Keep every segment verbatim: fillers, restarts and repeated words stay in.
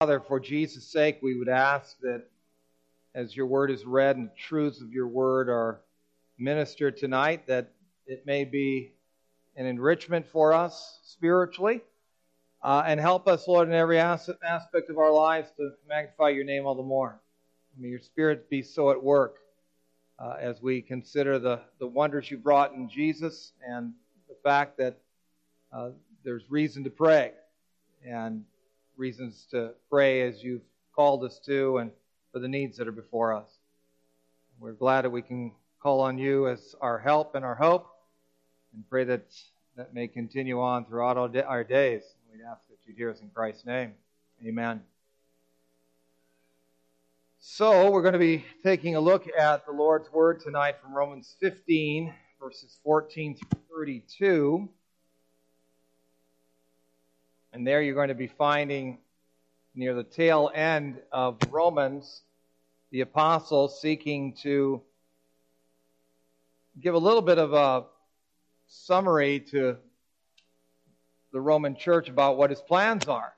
Father, for Jesus' sake, we would ask that as your word is read and the truths of your word are ministered tonight, that it may be an enrichment for us spiritually, uh, and help us, Lord, in every aspect of our lives to magnify your name all the more. May your Spirit be so at work uh, as we consider the, the wonders you brought in Jesus and the fact that uh, there's reason to pray and reasons to pray as you've called us to and for the needs that are before us. We're glad that we can call on you as our help and our hope, and pray that that may continue on throughout our days. We'd ask that you'd hear us in Christ's name. Amen. So we're going to be taking a look at the Lord's Word tonight from Romans fifteen, verses fourteen through thirty-two. And there you're going to be finding near the tail end of Romans, the apostle seeking to give a little bit of a summary to the Roman church about what his plans are.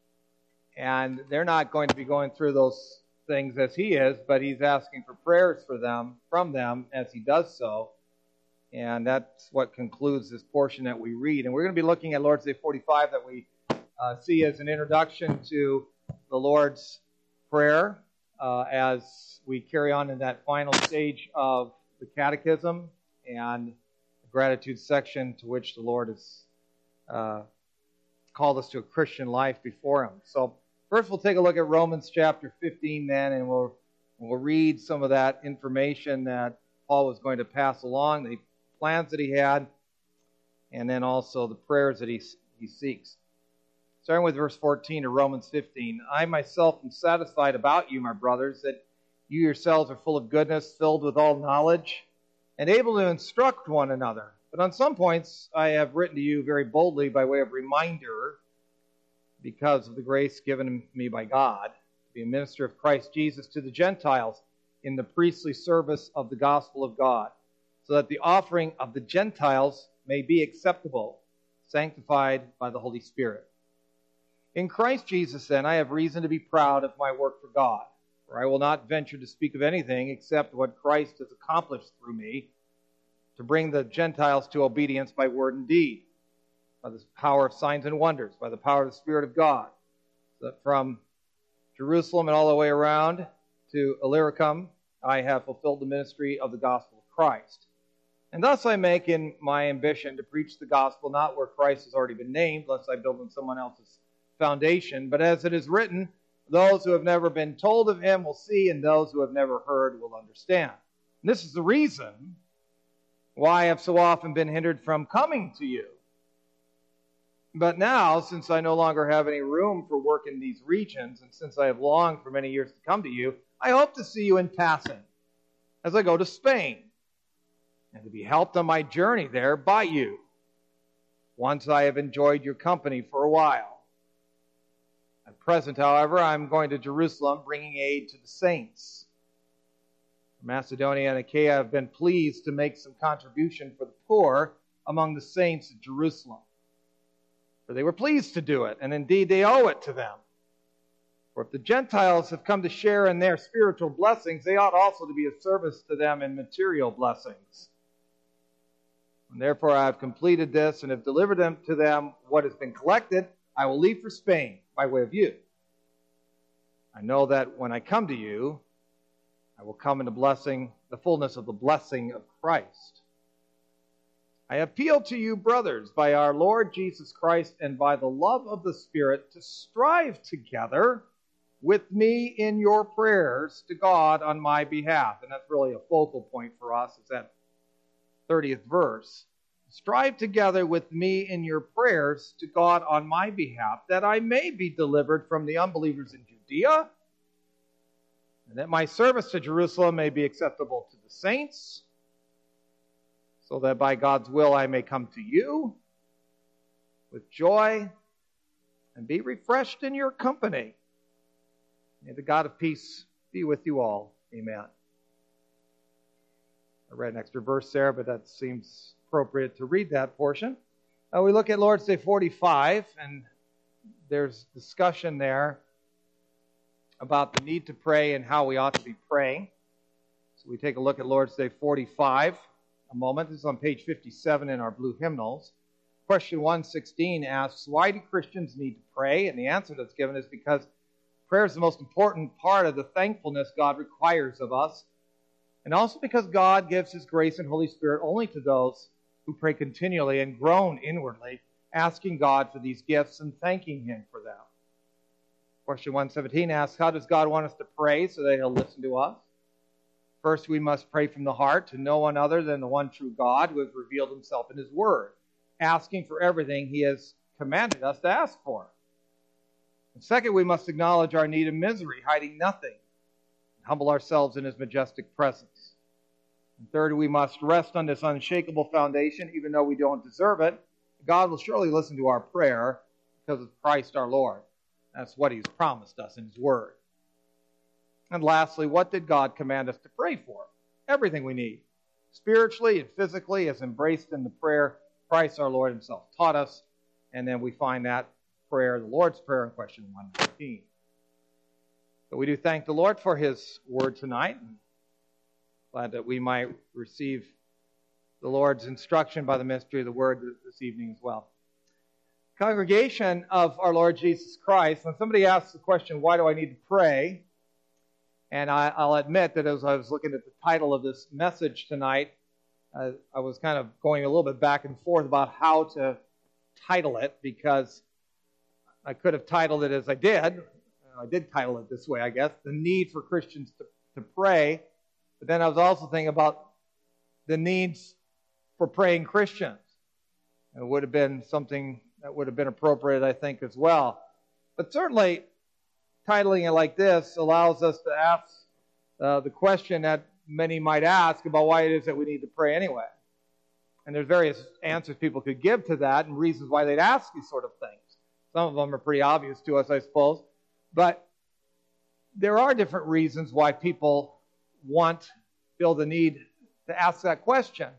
And they're not going to be going through those things as he is, but he's asking for prayers for them, from them, as he does so. And that's what concludes this portion that we read. And we're going to be looking at Lord's Day forty-five that we uh, see as an introduction to the Lord's Prayer uh, as we carry on in that final stage of the Catechism and the gratitude section to which the Lord has uh, called us to a Christian life before Him. So first we'll take a look at Romans chapter fifteen then, and we'll, we'll read some of that information that Paul was going to pass along, the plans that he had, and then also the prayers that he, he seeks. Starting with verse fourteen of Romans fifteen, I myself am satisfied about you, my brothers, that you yourselves are full of goodness, filled with all knowledge, and able to instruct one another. But on some points I have written to you very boldly by way of reminder, because of the grace given me by God, to be a minister of Christ Jesus to the Gentiles in the priestly service of the gospel of God, so that the offering of the Gentiles may be acceptable, sanctified by the Holy Spirit. In Christ Jesus, then, I have reason to be proud of my work for God, for I will not venture to speak of anything except what Christ has accomplished through me, to bring the Gentiles to obedience by word and deed, by the power of signs and wonders, by the power of the Spirit of God, so that from Jerusalem and all the way around to Illyricum, I have fulfilled the ministry of the gospel of Christ. And thus I make in my ambition to preach the gospel not where Christ has already been named, lest I build on someone else's foundation, but as it is written, those who have never been told of him will see, and those who have never heard will understand. And this is the reason why I have so often been hindered from coming to you. But now, since I no longer have any room for work in these regions, and since I have longed for many years to come to you, I hope to see you in passing as I go to Spain, and to be helped on my journey there by you, once I have enjoyed your company for a while. At present, however, I am going to Jerusalem, bringing aid to the saints. Macedonia and Achaia have been pleased to make some contribution for the poor among the saints at Jerusalem. For they were pleased to do it, and indeed they owe it to them. For if the Gentiles have come to share in their spiritual blessings, they ought also to be of service to them in material blessings. And therefore I have completed this and have delivered them to them what has been collected. I will leave for Spain by way of you. I know that when I come to you, I will come in the blessing, the fullness of the blessing of Christ. I appeal to you, brothers, by our Lord Jesus Christ and by the love of the Spirit, to strive together with me in your prayers to God on my behalf. And that's really a focal point for us. It's that thirtieth verse. Strive together with me in your prayers to God on my behalf, that I may be delivered from the unbelievers in Judea, and that my service to Jerusalem may be acceptable to the saints, so that by God's will I may come to you with joy and be refreshed in your company. May the God of peace be with you all. Amen. I read an extra verse there, but that seems appropriate to read that portion. Uh, we look at Lord's Day forty-five, and there's discussion there about the need to pray and how we ought to be praying. So we take a look at Lord's Day forty-five a moment. This is on page fifty-seven in our blue hymnals. Question one sixteen asks, why do Christians need to pray? And the answer that's given is because prayer is the most important part of the thankfulness God requires of us, and also because God gives His grace and Holy Spirit only to those who pray continually and groan inwardly, asking God for these gifts and thanking Him for them. Question one seventeen asks, how does God want us to pray so that He'll listen to us? First, we must pray from the heart to no one other than the one true God who has revealed Himself in His Word, asking for everything He has commanded us to ask for. And second, we must acknowledge our need of misery, hiding nothing, and humble ourselves in His majestic presence. And third, we must rest on this unshakable foundation, even though we don't deserve it. God will surely listen to our prayer because of Christ our Lord. That's what He's promised us in His Word. And lastly, what did God command us to pray for? Everything we need, spiritually and physically, is embraced in the prayer Christ our Lord Himself taught us. And then we find that prayer, the Lord's Prayer, in question one nineteen. But we do thank the Lord for His Word tonight. And glad that we might receive the Lord's instruction by the ministry of the Word this evening as well. Congregation of our Lord Jesus Christ, when somebody asks the question, why do I need to pray? And I, I'll admit that as I was looking at the title of this message tonight, uh, I was kind of going a little bit back and forth about how to title it, because I could have titled it as I did. I did title it this way, I guess, the need for Christians to, to pray. But then I was also thinking about the needs for praying Christians. It would have been something that would have been appropriate, I think, as well. But certainly, titling it like this allows us to ask uh, the question that many might ask about why it is that we need to pray anyway. And there's various answers people could give to that and reasons why they'd ask these sort of things. Some of them are pretty obvious to us, I suppose. But there are different reasons why people want, feel the need to ask that question.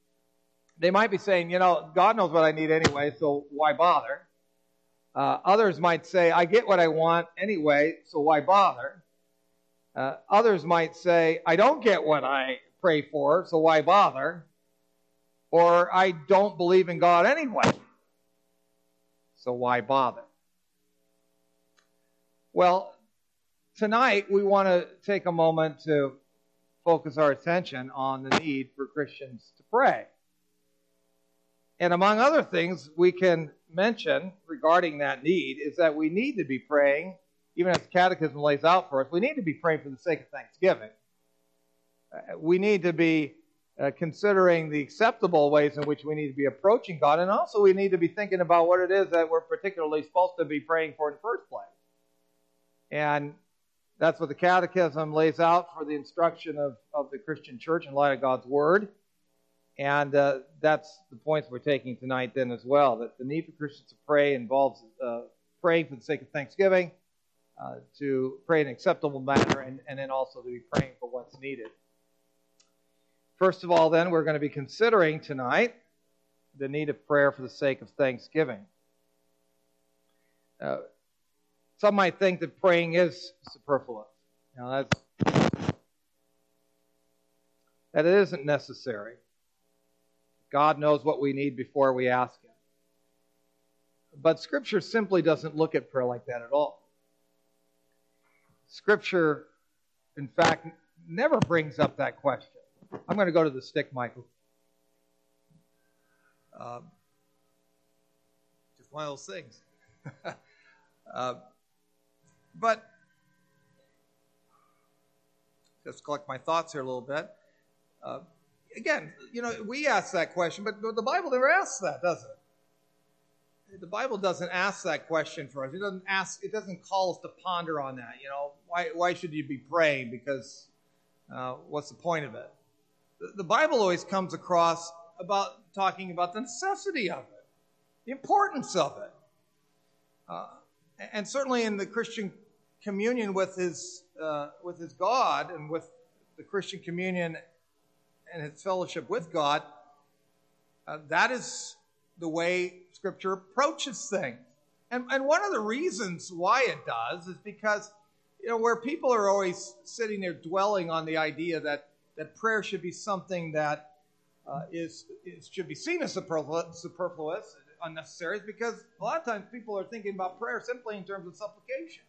They might be saying, you know, God knows what I need anyway, so why bother? Uh, others might say, I get what I want anyway, so why bother? Uh, others might say, I don't get what I pray for, so why bother? Or, I don't believe in God anyway, so why bother? Well, tonight we want to take a moment to focus our attention on the need for Christians to pray. And among other things we can mention regarding that need is that we need to be praying, even as the Catechism lays out for us, we need to be praying for the sake of thanksgiving. Uh, we need to be uh, considering the acceptable ways in which we need to be approaching God, and also we need to be thinking about what it is that we're particularly supposed to be praying for in the first place. And that's what the Catechism lays out for the instruction of, of the Christian church in light of God's Word. And uh, that's the points we're taking tonight then as well, that the need for Christians to pray involves uh, praying for the sake of thanksgiving, uh, to pray in an acceptable manner, and, and then also to be praying for what's needed. First of all, then, we're going to be considering tonight the need of prayer for the sake of thanksgiving. Uh, some might think that praying is superfluous. You know, that's, that it isn't necessary. God knows what we need before we ask Him. But Scripture simply doesn't look at prayer like that at all. Scripture, in fact, never brings up that question. I'm going to go to the stick, Michael. Um, just one of those things. uh, but, just collect my thoughts here a little bit. Uh, Again, you know, we ask that question, but the Bible never asks that, does it? The Bible doesn't ask that question for us. It doesn't ask. It doesn't call us to ponder on that. You know, why why should you be praying? Because uh, what's the point of it? The, the Bible always comes across about talking about the necessity of it, the importance of it, uh, and certainly in the Christian communion with his uh, with his God and with the Christian communion and his fellowship with God, uh, that is the way Scripture approaches things. And, and one of the reasons why it does is because you know, where people are always sitting there dwelling on the idea that, that prayer should be something that uh, is, is should be seen as superfluous, superfluous, unnecessary, is because a lot of times people are thinking about prayer simply in terms of supplication.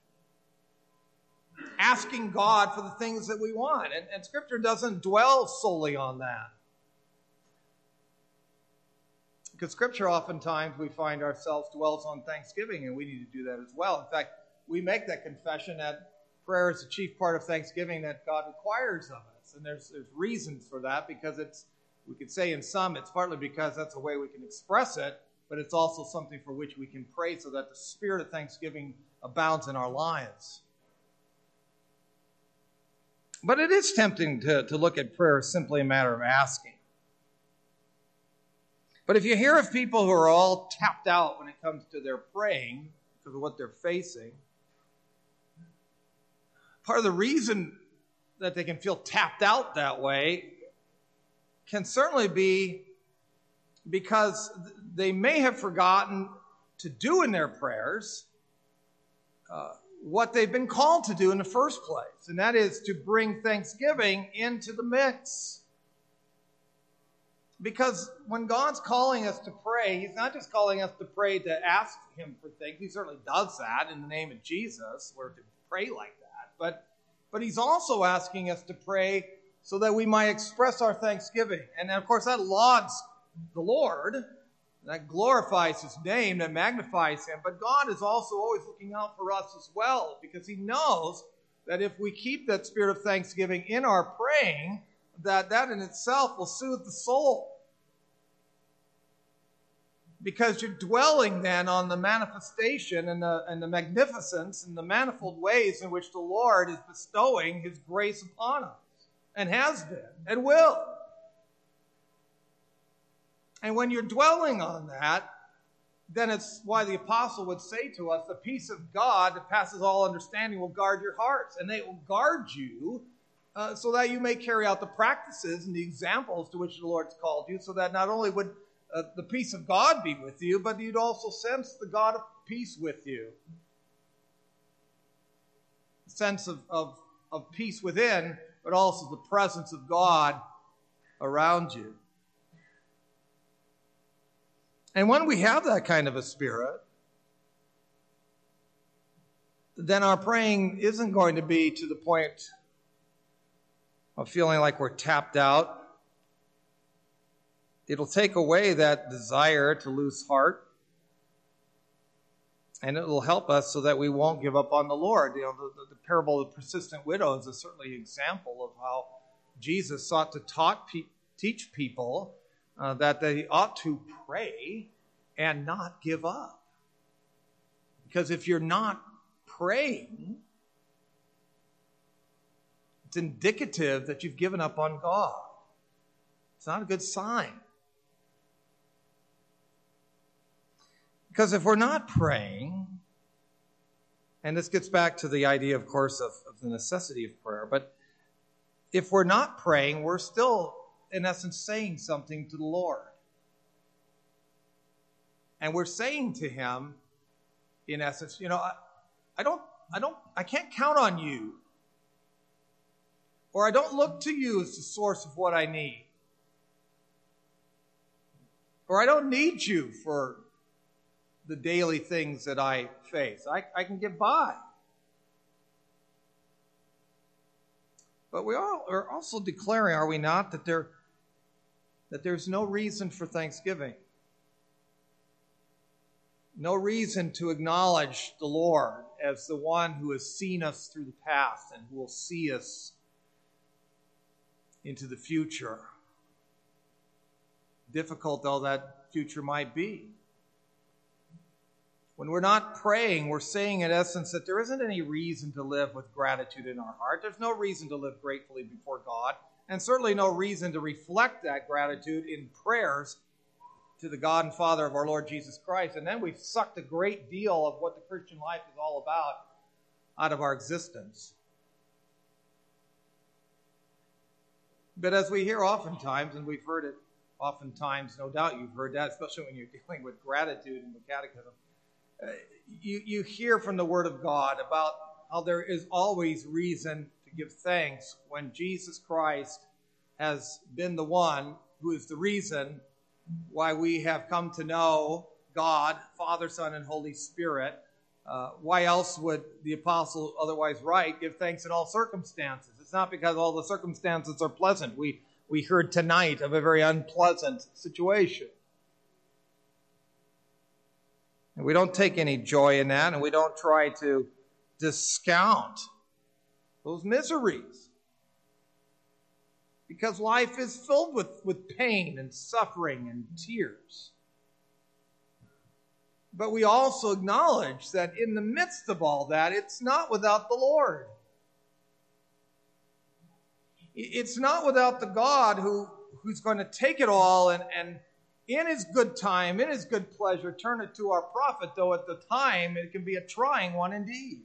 Asking God for the things that we want. And, and Scripture doesn't dwell solely on that. Because Scripture oftentimes we find ourselves dwells on thanksgiving, and we need to do that as well. In fact, we make that confession that prayer is the chief part of thanksgiving that God requires of us. And there's, there's reasons for that, because it's, we could say in some, it's partly because that's a way we can express it, but it's also something for which we can pray so that the spirit of thanksgiving abounds in our lives. But it is tempting to, to look at prayer as simply a matter of asking. But if you hear of people who are all tapped out when it comes to their praying because of what they're facing, part of the reason that they can feel tapped out that way can certainly be because they may have forgotten to do in their prayers uh, what they've been called to do in the first place, and that is to bring thanksgiving into the mix. Because when God's calling us to pray, He's not just calling us to pray to ask Him for things. He certainly does that in the name of Jesus. We're to pray like that. But, but He's also asking us to pray so that we might express our thanksgiving. And of course, that lauds the Lord. That glorifies His name, that magnifies Him. But God is also always looking out for us as well, because He knows that if we keep that spirit of thanksgiving in our praying, that that in itself will soothe the soul. Because you're dwelling then on the manifestation and the, and the magnificence and the manifold ways in which the Lord is bestowing His grace upon us, and has been, and will. And when you're dwelling on that, then it's why the apostle would say to us, the peace of God that passes all understanding will guard your hearts. And they will guard you uh, so that you may carry out the practices and the examples to which the Lord's called you, so that not only would uh, the peace of God be with you, but you'd also sense the God of peace with you. A sense of, of, of peace within, but also the presence of God around you. And when we have that kind of a spirit, then our praying isn't going to be to the point of feeling like we're tapped out. It'll take away that desire to lose heart, and it will help us so that we won't give up on the Lord. You know, the, the, the parable of the persistent widow is a certainly an example of how Jesus sought to taught pe- teach people Uh, that they ought to pray and not give up. Because if you're not praying, it's indicative that you've given up on God. It's not a good sign. Because if we're not praying, and this gets back to the idea, of course, of, of the necessity of prayer, but if we're not praying, we're still in essence saying something to the Lord. And we're saying to Him, in essence, you know, I, I don't, I don't, I can't count on you. Or I don't look to you as the source of what I need. Or I don't need you for the daily things that I face. I, I can get by. But we all are also declaring, are we not, that there that there's no reason for thanksgiving. No reason to acknowledge the Lord as the one who has seen us through the past and who will see us into the future. Difficult though that future might be. When we're not praying, we're saying in essence that there isn't any reason to live with gratitude in our heart. There's no reason to live gratefully before God. And certainly no reason to reflect that gratitude in prayers to the God and Father of our Lord Jesus Christ. And then we've sucked a great deal of what the Christian life is all about out of our existence. But as we hear oftentimes, and we've heard it oftentimes, no doubt you've heard that, especially when you're dealing with gratitude in the Catechism, uh, you, you hear from the Word of God about how there is always reason to give thanks when Jesus Christ has been the one who is the reason why we have come to know God, Father, Son, and Holy Spirit. Uh, why else would the apostle otherwise write, give thanks in all circumstances? It's not because all the circumstances are pleasant. We, we heard tonight of a very unpleasant situation. And we don't take any joy in that, and we don't try to discount those miseries. Because life is filled with, with pain and suffering and tears. But we also acknowledge that in the midst of all that, it's not without the Lord. It's not without the God who, who's going to take it all and, and in his good time, in his good pleasure, turn it to our profit, though at the time it can be a trying one indeed.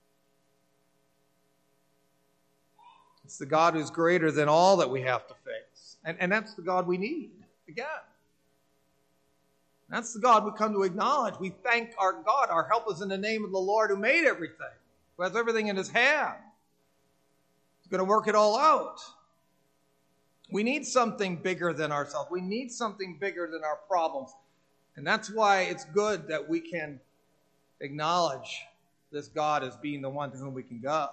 It's the God who's greater than all that we have to face. And, and that's the God we need, again. That's the God we come to acknowledge. We thank our God. Our help is in the name of the Lord who made everything, who has everything in his hand. He's going to work it all out. We need something bigger than ourselves. We need something bigger than our problems. And that's why it's good that we can acknowledge this God as being the one to whom we can go.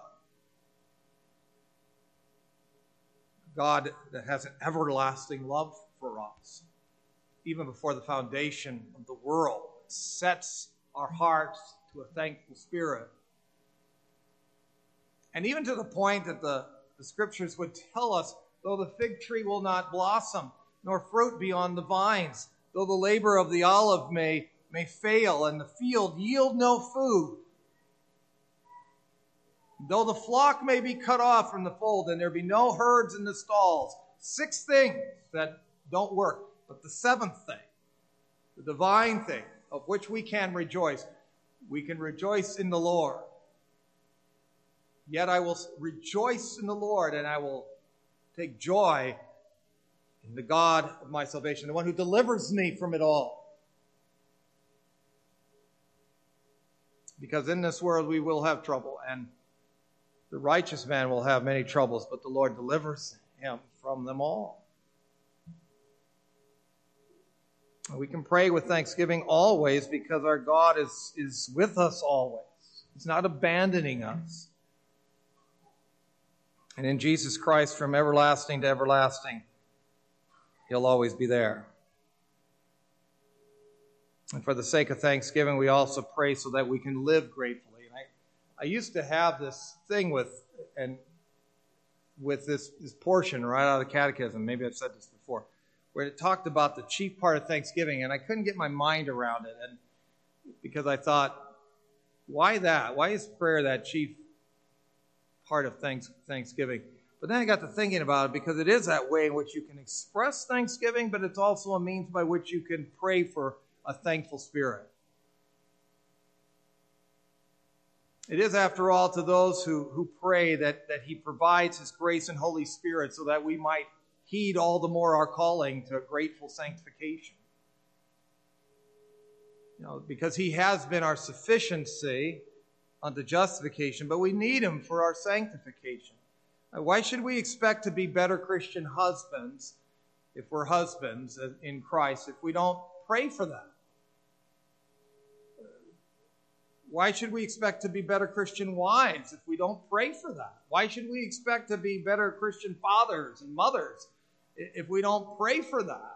God that has an everlasting love for us. Even before the foundation of the world, sets our hearts to a thankful spirit. And even to the point that the, the scriptures would tell us, though the fig tree will not blossom, nor fruit be on the vines, though the labor of the olive may, may fail, and the field yield no food, though the flock may be cut off from the fold, and there be no herds in the stalls, six things that don't work. But the seventh thing, the divine thing, of which we can rejoice, we can rejoice in the Lord. Yet I will rejoice in the Lord, and I will take joy in the God of my salvation, the one who delivers me from it all. Because in this world we will have trouble, and the righteous man will have many troubles, but the Lord delivers him from them all. We can pray with thanksgiving always because our God is, is with us always. He's not abandoning us. And in Jesus Christ, from everlasting to everlasting, he'll always be there. And for the sake of thanksgiving, we also pray so that we can live gratefully. And I, I used to have this thing with, and with this, this portion right out of the Catechism, maybe I've said this before, where it talked about the chief part of Thanksgiving, and I couldn't get my mind around it, and because I thought, why that? Why is prayer that chief part of thanks, Thanksgiving? But then I got to thinking about it, because it is that way in which you can express thanksgiving, but it's also a means by which you can pray for a thankful spirit. It is, after all, to those who, who pray that, that he provides his grace and Holy Spirit so that we might heed all the more our calling to grateful sanctification. You know, because he has been our sufficiency unto justification, but we need him for our sanctification. Now, why should we expect to be better Christian husbands if we're husbands in Christ if we don't pray for that? Why should we expect to be better Christian wives if we don't pray for that? Why should we expect to be better Christian fathers and mothers if we don't pray for that?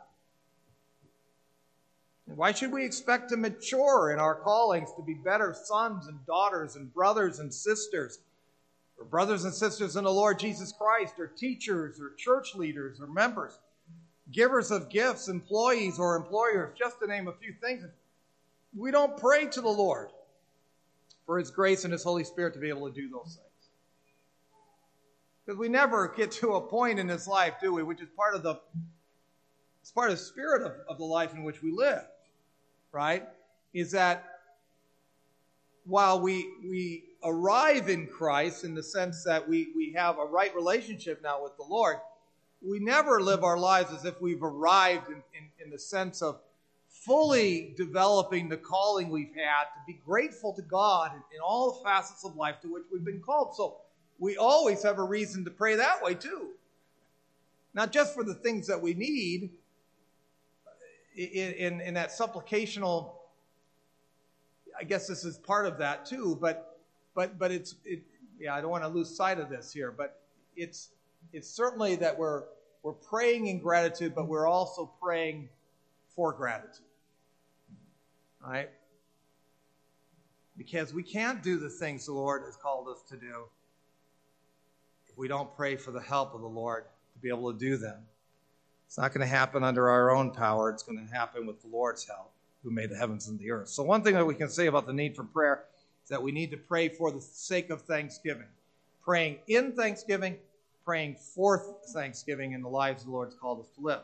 And why should we expect to mature in our callings to be better sons and daughters and brothers and sisters, or brothers and sisters in the Lord Jesus Christ, or teachers or church leaders or members, givers of gifts, employees or employers, just to name a few things? We don't pray to the Lord for his grace and his Holy Spirit to be able to do those things. Because we never get to a point in this life, do we, which is part of the, it's part of the spirit of, of the life in which we live, right? Is that while we we arrive in Christ in the sense that we, we have a right relationship now with the Lord, we never live our lives as if we've arrived in, in, in the sense of fully developing the calling we've had to be grateful to God in, in all the facets of life to which we've been called. So we always have a reason to pray that way too. Not just for the things that we need in, in, in that supplicational, I guess this is part of that too, but but but it's it, yeah, I don't want to lose sight of this here, but it's it's certainly that we're we're praying in gratitude, but we're also praying for gratitude. All right? Because we can't do the things the Lord has called us to do if we don't pray for the help of the Lord to be able to do them. It's not going to happen under our own power. It's going to happen with the Lord's help, who made the heavens and the earth. So one thing that we can say about the need for prayer is that we need to pray for the sake of thanksgiving. Praying in thanksgiving, praying for thanksgiving in the lives the Lord's called us to live.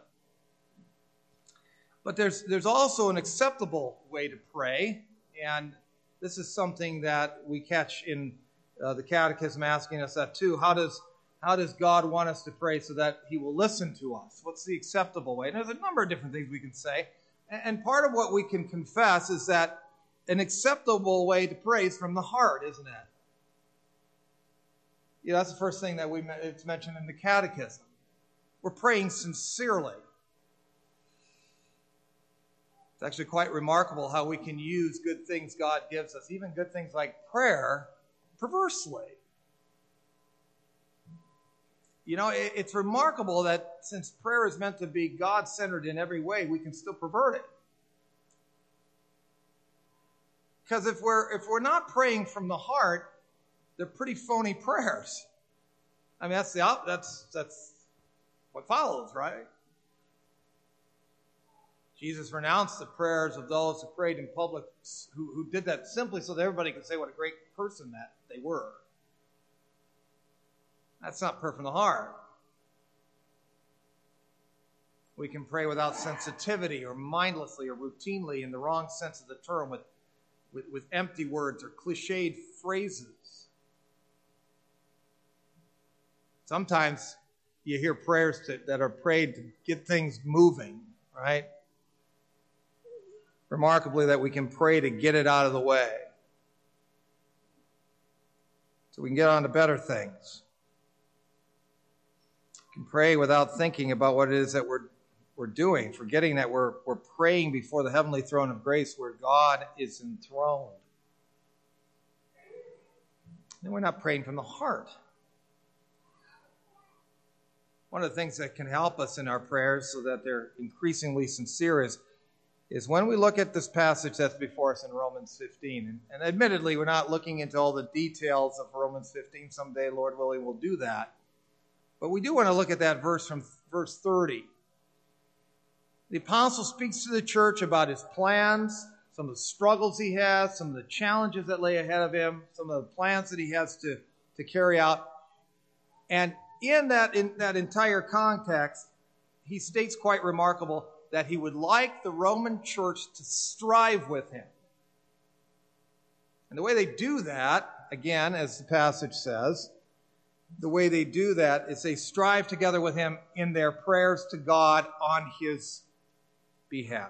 But there's there's also an acceptable way to pray, and this is something that we catch in uh, the Catechism asking us that too. How does how does God want us to pray so that He will listen to us? What's the acceptable way? And there's a number of different things we can say, and, and part of what we can confess is that an acceptable way to pray is from the heart, isn't it? Yeah, that's the first thing that we it's mentioned in the Catechism. We're praying sincerely. It's actually quite remarkable how we can use good things God gives us, even good things like prayer, perversely. You know, it, it's remarkable that since prayer is meant to be God-centered in every way, we can still pervert it. Because if we're if we're not praying from the heart, they're pretty phony prayers. I mean, that's the op- that's that's what follows, right? Jesus renounced the prayers of those who prayed in public, who, who did that simply so that everybody could say what a great person that they were. That's not prayer from the heart. We can pray without sensitivity or mindlessly or routinely in the wrong sense of the term with, with, with empty words or cliched phrases. Sometimes you hear prayers to, that are prayed to get things moving, right? Remarkably, that we can pray to get it out of the way so we can get on to better things. We can pray without thinking about what it is that we're we're doing, forgetting that we're we're praying before the heavenly throne of grace where God is enthroned. And we're not praying from the heart. One of the things that can help us in our prayers so that they're increasingly sincere is is when we look at this passage that's before us in Romans fifteen. And, and admittedly, we're not looking into all the details of Romans fifteen. Someday, Lord willing, we'll do that. But we do want to look at that verse from verse thirty. The apostle speaks to the church about his plans, some of the struggles he has, some of the challenges that lay ahead of him, some of the plans that he has to, to carry out. And in that, in that entire context, he states quite remarkable that he would like the Roman church to strive with him. And the way they do that, again, as the passage says, the way they do that is they strive together with him in their prayers to God on his behalf.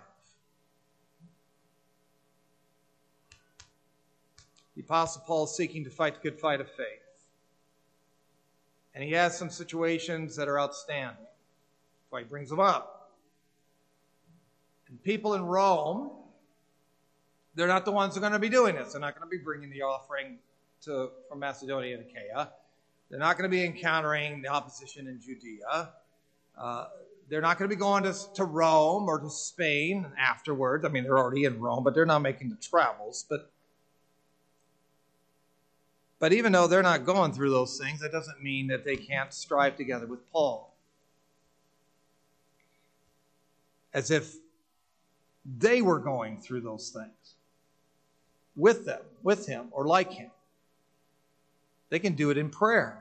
The Apostle Paul is seeking to fight the good fight of faith. And he has some situations that are outstanding. That's why he brings them up. And people in Rome, they're not the ones who are going to be doing this. They're not going to be bringing the offering to, from Macedonia and Achaia. They're not going to be encountering the opposition in Judea. Uh, they're not going to be going to, to Rome or to Spain afterwards. I mean, they're already in Rome, but they're not making the travels. But, but even though they're not going through those things, that doesn't mean that they can't strive together with Paul. As if they were going through those things with them, with him, or like him. They can do it in prayer.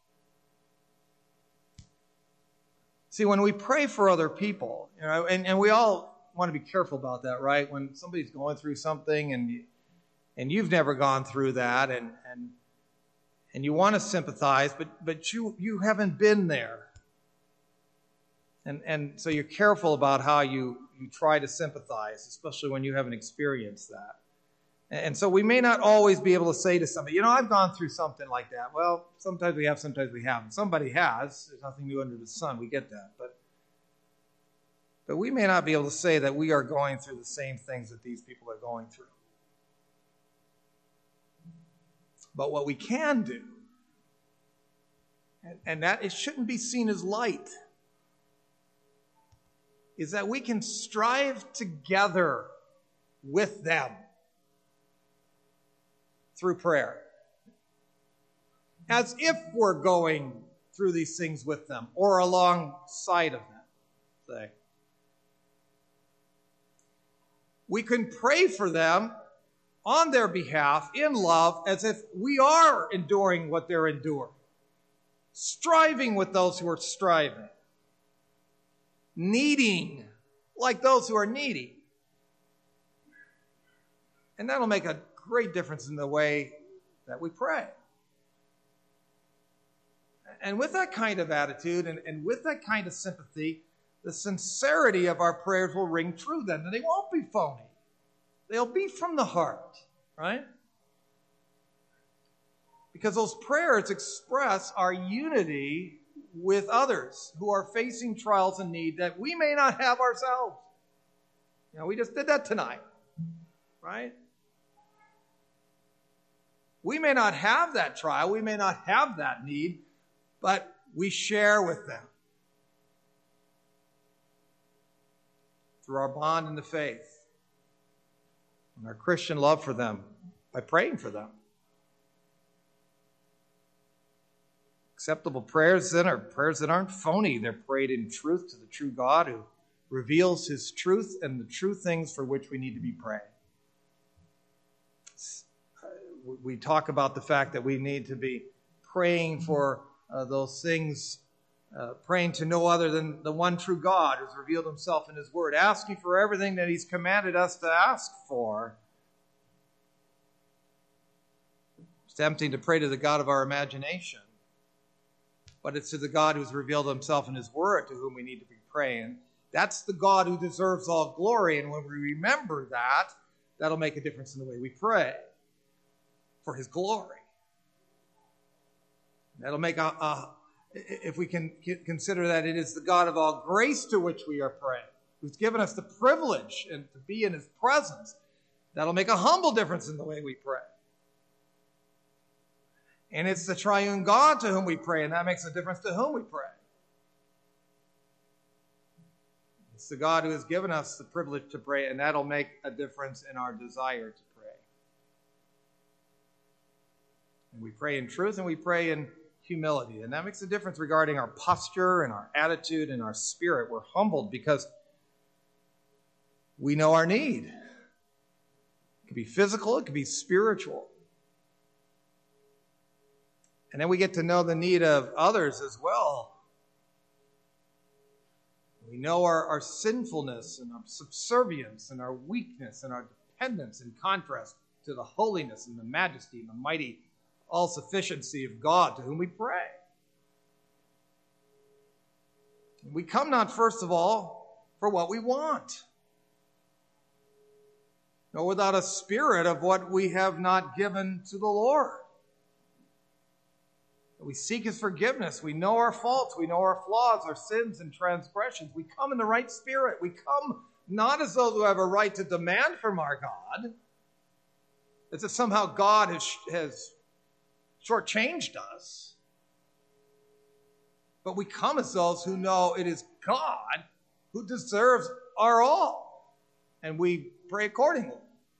See, when we pray for other people, you know, and, and we all want to be careful about that, right? When somebody's going through something and you, and you've never gone through that, and and and you want to sympathize, but but you you haven't been there. And and so you're careful about how you you try to sympathize, especially when you haven't experienced that. And so we may not always be able to say to somebody, you know, I've gone through something like that. Well, sometimes we have, sometimes we haven't. Somebody has. There's nothing new under the sun. We get that. But, but we may not be able to say that we are going through the same things that these people are going through. But what we can do, and, and that it shouldn't be seen as light, is that we can strive together with them through prayer. As if we're going through these things with them or alongside of them, say. We can pray for them on their behalf in love as if we are enduring what they're enduring. Striving with those who are striving. Needing like those who are needy. And that'll make a great difference in the way that we pray. And with that kind of attitude and, and with that kind of sympathy, the sincerity of our prayers will ring true then. And they won't be phony. They'll be from the heart, right? Because those prayers express our unity with others who are facing trials and need that we may not have ourselves. You know, we just did that tonight, right? We may not have that trial, we may not have that need, but we share with them through our bond in the faith and our Christian love for them by praying for them. Acceptable prayers then are prayers that aren't phony. They're prayed in truth to the true God who reveals his truth and the true things for which we need to be praying. We talk about the fact that we need to be praying for uh, those things, uh, praying to no other than the one true God who's revealed himself in his word, asking for everything that he's commanded us to ask for. It's tempting to pray to the God of our imagination, but it's to the God who's revealed himself in his word to whom we need to be praying. That's the God who deserves all glory, and when we remember that, that'll make a difference in the way we pray for his glory. That'll make a, a if we can consider that it is the God of all grace to which we are praying, who's given us the privilege and to be in his presence, that'll make a humble difference in the way we pray. And it's the triune God to whom we pray, and that makes a difference to whom we pray. It's the God who has given us the privilege to pray, and that'll make a difference in our desire to pray. And we pray in truth, and we pray in humility. And that makes a difference regarding our posture and our attitude and our spirit. We're humbled because we know our need. It could be physical, it could be spiritual. And then we get to know the need of others as well. We know our, our sinfulness and our subservience and our weakness and our dependence in contrast to the holiness and the majesty and the mighty all-sufficiency of God to whom we pray. We come not first of all for what we want, nor without a spirit of what we have not given to the Lord. We seek his forgiveness. We know our faults. We know our flaws, our sins and transgressions. We come in the right spirit. We come not as those who have a right to demand from our God, as if somehow God has, has shortchanged us. But we come as those who know it is God who deserves our all. And we pray accordingly.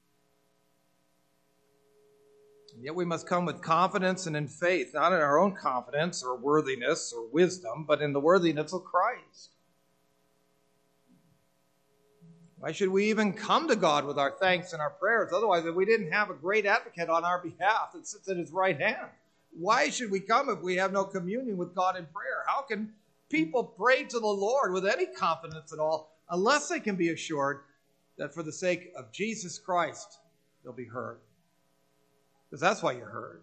Yet we must come with confidence and in faith, not in our own confidence or worthiness or wisdom, but in the worthiness of Christ. Why should we even come to God with our thanks and our prayers? Otherwise, if we didn't have a great advocate on our behalf that sits at his right hand, why should we come if we have no communion with God in prayer? How can people pray to the Lord with any confidence at all unless they can be assured that for the sake of Jesus Christ, they'll be heard? Because that's why you're heard.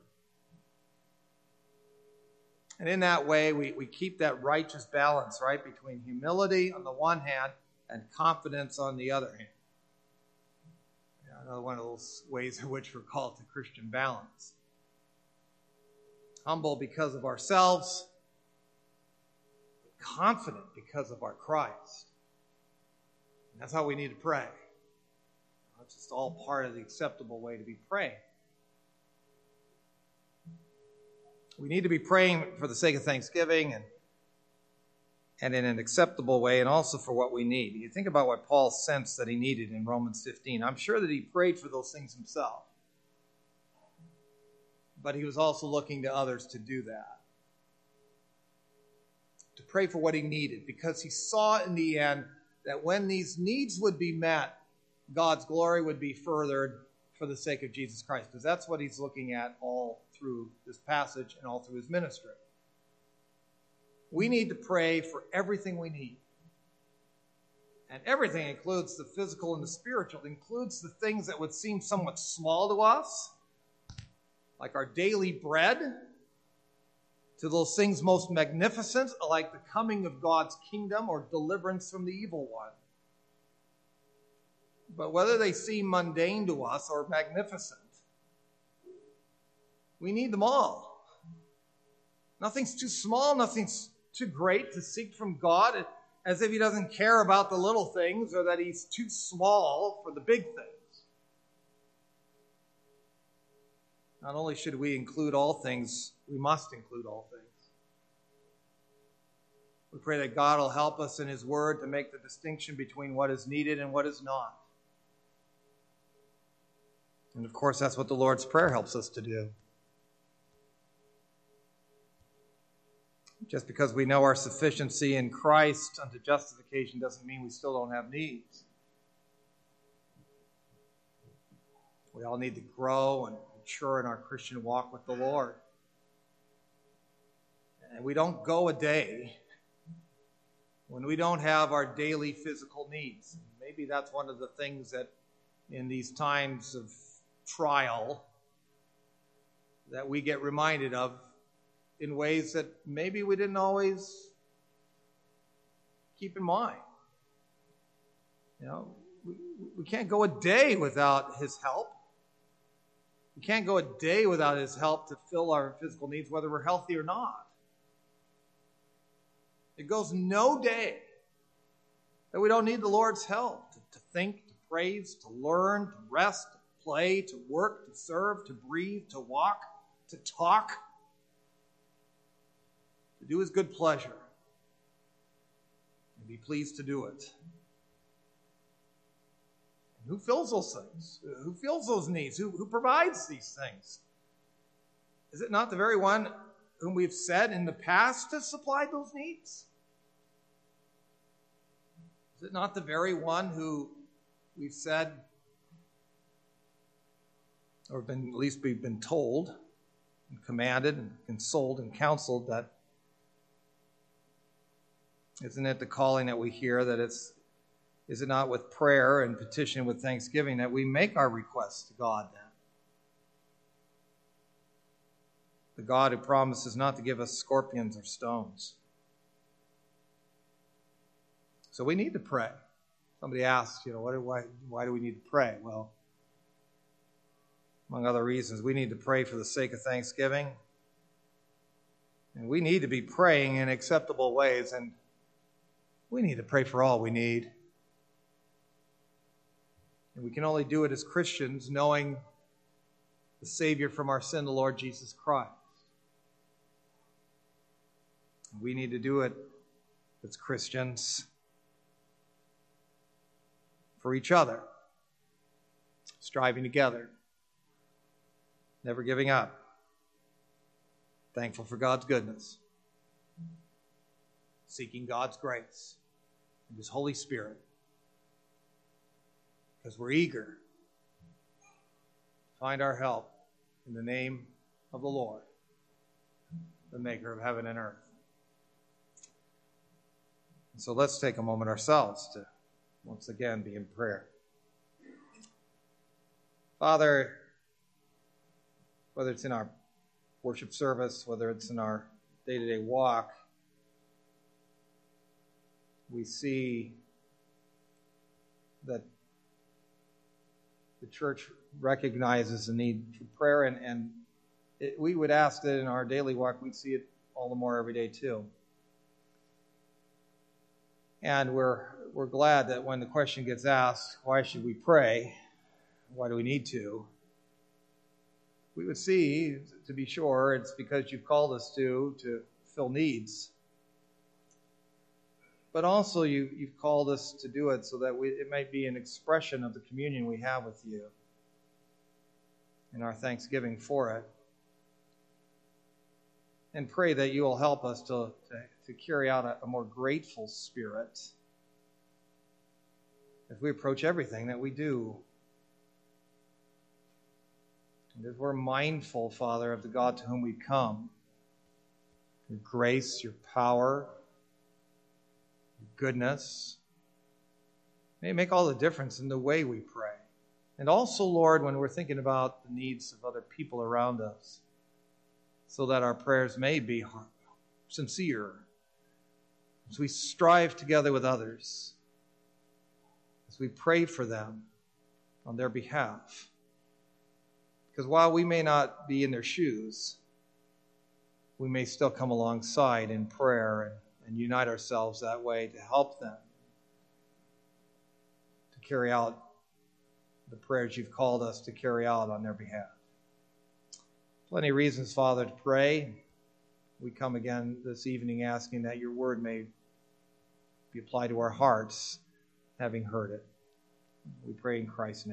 And in that way, we, we keep that righteous balance, right, between humility on the one hand and confidence on the other hand. Another one of those ways in which we're called to Christian balance. Humble because of ourselves, but confident because of our Christ. And that's how we need to pray. It's just all part of the acceptable way to be praying. We need to be praying for the sake of thanksgiving and, and in an acceptable way, and also for what we need. You think about what Paul sensed that he needed in Romans fifteen. I'm sure that he prayed for those things himself. But he was also looking to others to do that. To pray for what he needed, because he saw in the end that when these needs would be met, God's glory would be furthered for the sake of Jesus Christ. Because that's what he's looking at all through this passage and all through his ministry. We need to pray for everything we need. And everything includes the physical and the spiritual. It includes the things that would seem somewhat small to us, like our daily bread, to those things most magnificent, like the coming of God's kingdom or deliverance from the evil one. But whether they seem mundane to us or magnificent, we need them all. Nothing's too small, nothing's too great to seek from God, as if he doesn't care about the little things or that he's too small for the big things. Not only should we include all things, we must include all things. We pray that God will help us in his word to make the distinction between what is needed and what is not. And of course, that's what the Lord's Prayer helps us to do. Just because we know our sufficiency in Christ unto justification doesn't mean we still don't have needs. We all need to grow and mature in our Christian walk with the Lord. And we don't go a day when we don't have our daily physical needs. Maybe that's one of the things that in these times of trial that we get reminded of in ways that maybe we didn't always keep in mind. You know, we, we can't go a day without his help. We can't go a day without his help to fill our physical needs, whether we're healthy or not. It goes no day that we don't need the Lord's help to, to think, to praise, to learn, to rest, to play, to work, to serve, to breathe, to walk, to talk, to do his good pleasure, and be pleased to do it. And who fills those things? Who fills those needs? Who, who provides these things? Is it not the very one whom we've said in the past has supplied those needs? Is it not the very one who we've said, or been, at least we've been told, and commanded, and consoled, and counseled that, isn't it the calling that we hear that it's, is it not with prayer and petition with thanksgiving that we make our requests to God then? The God who promises not to give us scorpions or stones. So we need to pray. Somebody asks, you know, what, why, why do we need to pray? Well, among other reasons, we need to pray for the sake of thanksgiving. And we need to be praying in acceptable ways, and we need to pray for all we need. And we can only do it as Christians, knowing the Savior from our sin, the Lord Jesus Christ. And we need to do it as Christians for each other, striving together, never giving up, thankful for God's goodness, seeking God's grace and his Holy Spirit, because we're eager to find our help in the name of the Lord, the maker of heaven and earth. And so let's take a moment ourselves to once again be in prayer. Father, whether it's in our worship service, whether it's in our day-to-day walk, we see that the church recognizes the need for prayer, and, and it, we would ask that in our daily walk we'd see it all the more every day too. And we're we're glad that when the question gets asked, why should we pray? Why do we need to? We would see, to be sure, it's because you've called us to, to fill needs. But also you, you've called us to do it so that we, it might be an expression of the communion we have with you and our thanksgiving for it. And pray that you will help us to, to, to carry out a, a more grateful spirit as we approach everything that we do. And as we're mindful, Father, of the God to whom we come, your grace, your power, your goodness, may it make all the difference in the way we pray. And also, Lord, when we're thinking about the needs of other people around us, so that our prayers may be sincere, as we strive together with others, as we pray for them on their behalf. Because while we may not be in their shoes, we may still come alongside in prayer and, and unite ourselves that way to help them to carry out the prayers you've called us to carry out on their behalf. Plenty of reasons, Father, to pray. We come again this evening asking that your word may be applied to our hearts, having heard it. We pray in Christ's name.